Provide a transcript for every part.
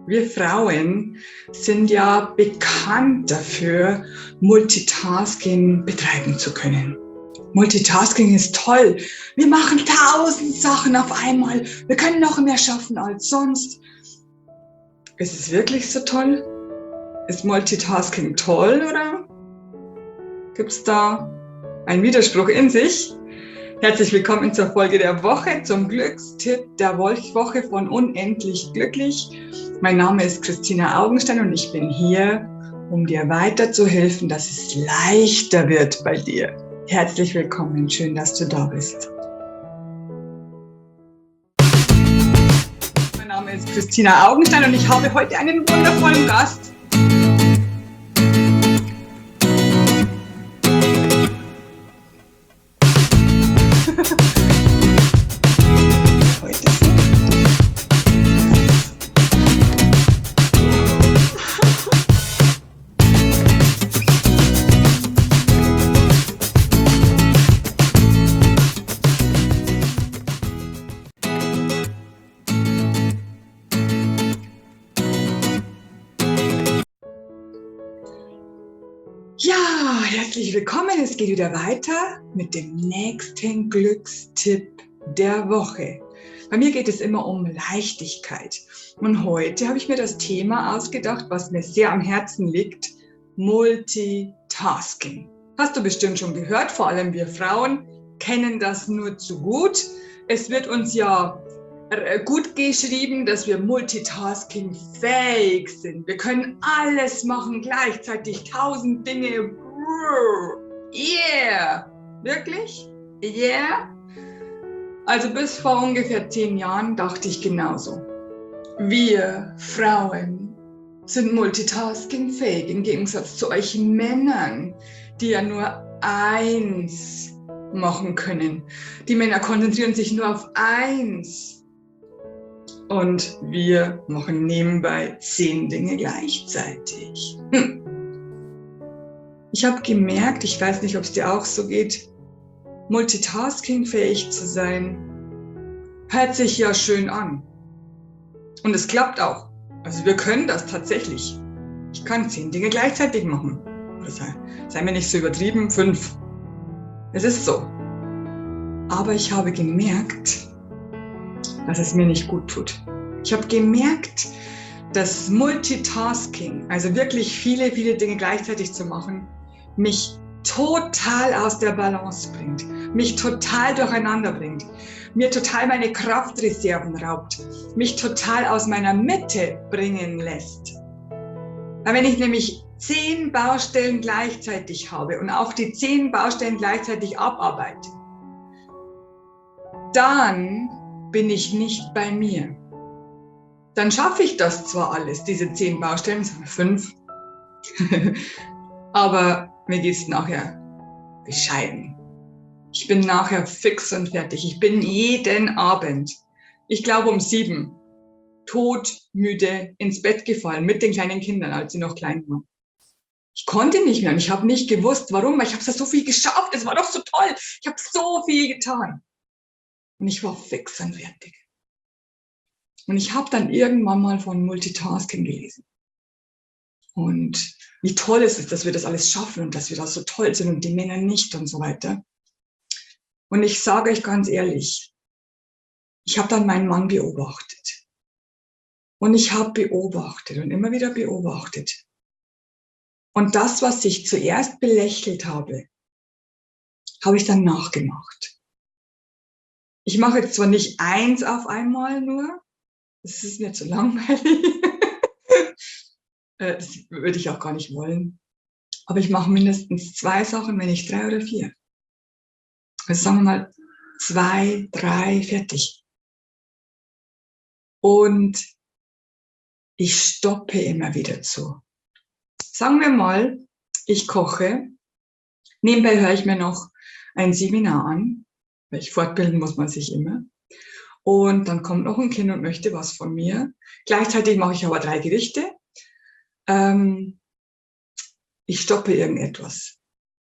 Wir Frauen sind ja bekannt dafür, Multitasking betreiben zu können. Multitasking ist toll. Wir machen 1000 Sachen auf einmal. Wir können noch mehr schaffen als sonst. Ist es wirklich so toll? Ist Multitasking toll oder gibt es da einen Widerspruch in sich? Herzlich willkommen zur Folge der Woche, zum Glückstipp der Woche von Unendlich Glücklich. Mein Name ist Christina Augenstein und ich bin hier, um dir weiterzuhelfen, dass es leichter wird bei dir. Herzlich willkommen, schön, dass du da bist. Mein Name ist Christina Augenstein und ich habe heute einen wundervollen Gast. Ja, herzlich willkommen. Es geht wieder weiter mit dem nächsten Glückstipp der Woche. Bei mir geht es immer um Leichtigkeit. Und heute habe ich mir das Thema ausgedacht, was mir sehr am Herzen liegt: Multitasking. Hast du bestimmt schon gehört, vor allem wir Frauen kennen das nur zu gut. Es wird uns ja gut geschrieben, dass wir multitasking-fähig sind. Wir können alles machen gleichzeitig, 1000 Dinge. Yeah! Wirklich? Yeah? Also bis vor ungefähr 10 Jahren dachte ich genauso. Wir Frauen sind multitasking-fähig, im Gegensatz zu euch Männern, die ja nur eins machen können. Die Männer konzentrieren sich nur auf eins. Und wir machen nebenbei 10 Dinge gleichzeitig. Ich habe gemerkt, ich weiß nicht, ob es dir auch so geht, multitasking-fähig zu sein, hört sich ja schön an. Und es klappt auch. Also wir können das tatsächlich. Ich kann 10 Dinge gleichzeitig machen. Oder sei mir nicht so übertrieben, 5. Es ist so. Aber ich habe gemerkt, dass es mir nicht gut tut. Ich habe gemerkt, dass Multitasking, also wirklich viele Dinge gleichzeitig zu machen, mich total aus der Balance bringt, mich total durcheinander bringt, mir total meine Kraftreserven raubt, mich total aus meiner Mitte bringen lässt. Weil wenn ich nämlich 10 Baustellen gleichzeitig habe und auch die 10 Baustellen gleichzeitig abarbeite, dann bin ich nicht bei mir. Dann schaffe ich das zwar alles, diese 10 Baustellen, 5, aber mir geht es nachher bescheiden. Ich bin nachher fix und fertig. Ich bin jeden Abend, ich glaube um 7, todmüde ins Bett gefallen mit den kleinen Kindern, als sie noch klein waren. Ich konnte nicht mehr und ich habe nicht gewusst, warum, weil ich habe so viel geschafft, es war doch so toll, ich habe so viel getan. Und ich war fix und fertig. Und ich habe dann irgendwann mal von Multitasking gelesen. Und wie toll es ist, dass wir das alles schaffen und dass wir da so toll sind und die Männer nicht und so weiter. Und ich sage euch ganz ehrlich, ich habe dann meinen Mann beobachtet. Und ich habe beobachtet und immer wieder beobachtet. Und das, was ich zuerst belächelt habe, habe ich dann nachgemacht. Ich mache jetzt zwar nicht 1 auf einmal nur, das ist mir zu langweilig. Das würde ich auch gar nicht wollen. Aber ich mache mindestens 2 Sachen, wenn nicht 3 oder 4. Also sagen wir mal 2, 3, fertig. Und ich stoppe immer wieder zu. Sagen wir mal, ich koche. Nebenbei höre ich mir noch ein Seminar an, weil fortbilden muss man sich immer. Und dann kommt noch ein Kind und möchte was von mir. Gleichzeitig mache ich aber 3 Gerichte. Ich stoppe irgendetwas.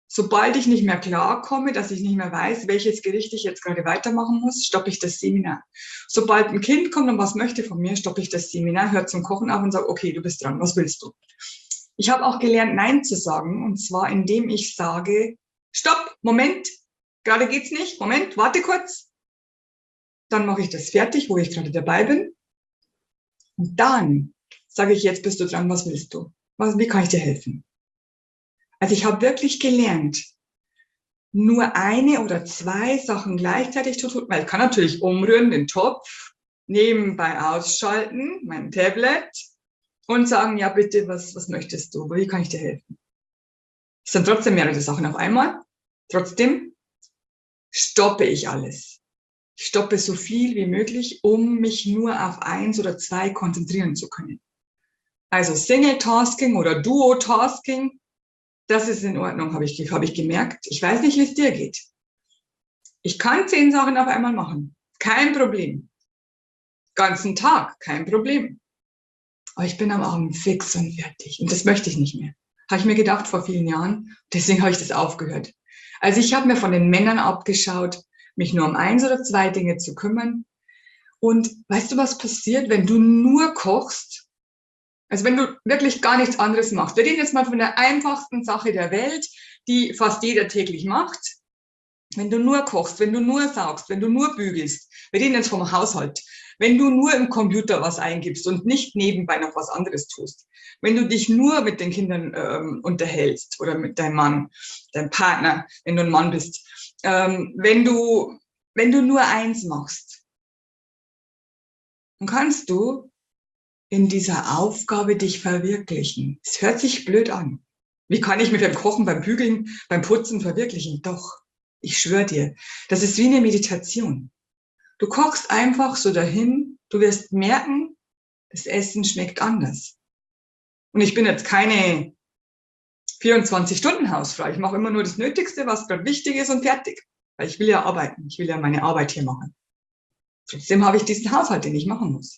Sobald ich nicht mehr klarkomme, dass ich nicht mehr weiß, welches Gericht ich jetzt gerade weitermachen muss, stoppe ich das Seminar. Sobald ein Kind kommt und was möchte von mir, stoppe ich das Seminar, höre zum Kochen auf und sage, okay, du bist dran, was willst du? Ich habe auch gelernt, Nein zu sagen, und zwar indem ich sage, stopp, Moment, gerade geht's nicht, Moment, warte kurz. Dann mache ich das fertig, wo ich gerade dabei bin. Und dann sage ich, jetzt bist du dran, was willst du? Wie kann ich dir helfen? Also ich habe wirklich gelernt, nur eine oder zwei Sachen gleichzeitig zu tun, weil ich kann natürlich umrühren, den Topf, nebenbei ausschalten, mein Tablet und sagen, ja bitte, was möchtest du? Wie kann ich dir helfen? Es sind trotzdem mehrere Sachen auf einmal. Trotzdem stoppe ich alles. Ich stoppe so viel wie möglich, um mich nur auf eins oder zwei konzentrieren zu können. Also Single-Tasking oder Duo-Tasking, das ist in Ordnung, habe ich gemerkt. Ich weiß nicht, wie es dir geht. Ich kann 10 Sachen auf einmal machen. Kein Problem. Ganzen Tag, kein Problem. Aber ich bin am Abend fix und fertig. Und das möchte ich nicht mehr. Habe ich mir gedacht vor vielen Jahren. Deswegen habe ich das aufgehört. Also ich habe mir von den Männern abgeschaut, mich nur um 1 oder 2 Dinge zu kümmern. Und weißt du, was passiert, wenn du nur kochst? Also wenn du wirklich gar nichts anderes machst. Wir reden jetzt mal von der einfachsten Sache der Welt, die fast jeder täglich macht. Wenn du nur kochst, wenn du nur saugst, wenn du nur bügelst, wir reden jetzt vom Haushalt, wenn du nur im Computer was eingibst und nicht nebenbei noch was anderes tust, wenn du dich nur mit den Kindern unterhältst oder mit deinem Mann, deinem Partner, wenn du ein Mann bist, wenn du nur eins machst, dann kannst du in dieser Aufgabe dich verwirklichen. Es hört sich blöd an. Wie kann ich mich beim Kochen, beim Bügeln, beim Putzen verwirklichen? Doch, ich schwöre dir, das ist wie eine Meditation. Du kochst einfach so dahin, du wirst merken, das Essen schmeckt anders. Und ich bin jetzt keine 24-Stunden-Hausfrau. Ich mache immer nur das Nötigste, was gerade wichtig ist und fertig. Weil ich will ja arbeiten, ich will ja meine Arbeit hier machen. Trotzdem habe ich diesen Haushalt, den ich machen muss.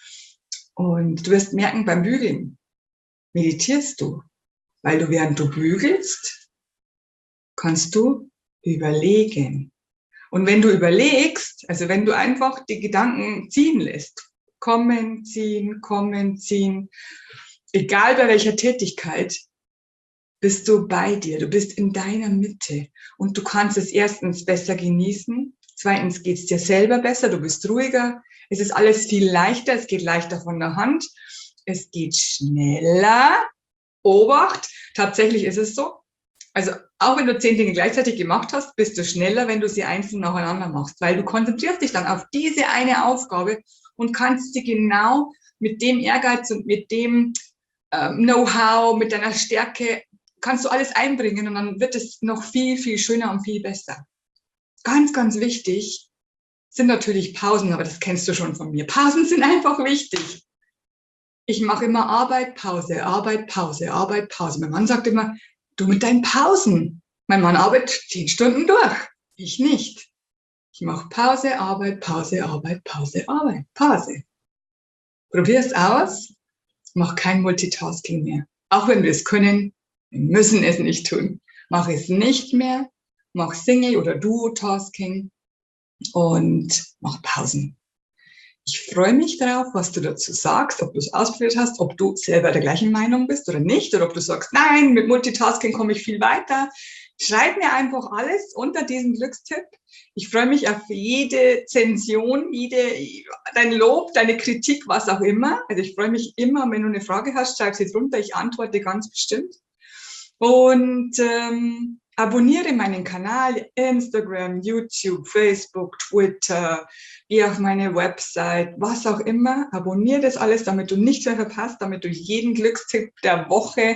Und du wirst merken, beim Bügeln meditierst du, weil du, während du bügelst, kannst du überlegen. Und wenn du überlegst, also wenn du einfach die Gedanken ziehen lässt, kommen, ziehen, egal bei welcher Tätigkeit, bist du bei dir, du bist in deiner Mitte und du kannst es erstens besser genießen, zweitens geht es dir selber besser, du bist ruhiger, es ist alles viel leichter, es geht leichter von der Hand, es geht schneller. Obacht, tatsächlich ist es so. Also auch wenn du 10 Dinge gleichzeitig gemacht hast, bist du schneller, wenn du sie einzeln nacheinander machst, weil du konzentrierst dich dann auf diese eine Aufgabe und kannst sie genau mit dem Ehrgeiz und mit dem Know-how, mit deiner Stärke, kannst du alles einbringen und dann wird es noch viel, viel schöner und viel besser. Ganz, ganz wichtig sind natürlich Pausen, aber das kennst du schon von mir. Pausen sind einfach wichtig. Ich mache immer Arbeit, Pause, Arbeit, Pause, Arbeit, Pause. Mein Mann sagt immer, du mit deinen Pausen. Mein Mann arbeitet 10 Stunden durch. Ich nicht. Ich mache Pause, Arbeit, Pause, Arbeit, Pause, Arbeit, Pause. Probier es aus. Mach kein Multitasking mehr. Auch wenn wir es können, wir müssen es nicht tun. Mach es nicht mehr. Mach Single- oder Duo-Tasking und mach Pausen. Ich freue mich darauf, was du dazu sagst, ob du es ausprobiert hast, ob du selber der gleichen Meinung bist oder nicht, oder ob du sagst, nein, mit Multitasking komme ich viel weiter. Schreib mir einfach alles unter diesen Glückstipp. Ich freue mich auf jede Zension, dein Lob, deine Kritik, was auch immer. Also ich freue mich immer, wenn du eine Frage hast, schreib sie drunter, ich antworte ganz bestimmt. Und abonniere meinen Kanal, Instagram, YouTube, Facebook, Twitter, geh auf meine Website, was auch immer. Abonniere das alles, damit du nichts mehr verpasst, damit du jeden Glückstipp der Woche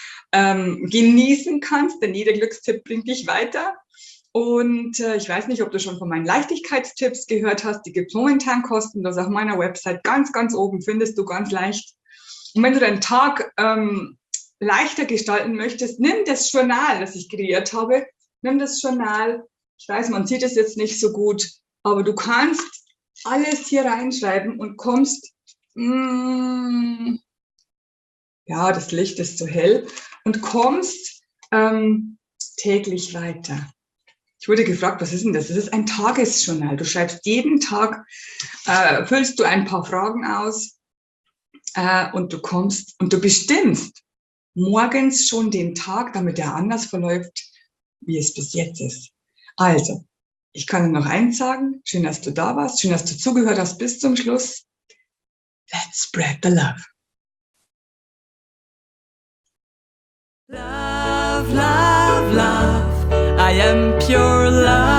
genießen kannst, denn jeder Glückstipp bringt dich weiter. Und ich weiß nicht, ob du schon von meinen Leichtigkeitstipps gehört hast. Die gibt es momentan kostenlos auf meiner Website. Ganz, ganz oben findest du ganz leicht. Und wenn du deinen Tag leichter gestalten möchtest, nimm das Journal, das ich kreiert habe. Nimm das Journal. Ich weiß, man sieht es jetzt nicht so gut, aber du kannst alles hier reinschreiben und kommst, ja, das Licht ist zu hell, und kommst täglich weiter. Ich wurde gefragt, was ist denn das? Das ist ein Tagesjournal. Du schreibst jeden Tag, füllst du ein paar Fragen aus und du kommst und du bestimmst morgens schon den Tag, damit er anders verläuft, wie es bis jetzt ist. Also, ich kann nur noch eins sagen. Schön, dass du da warst. Schön, dass du zugehört hast bis zum Schluss. Let's spread the love. Love, love, love. I am pure love.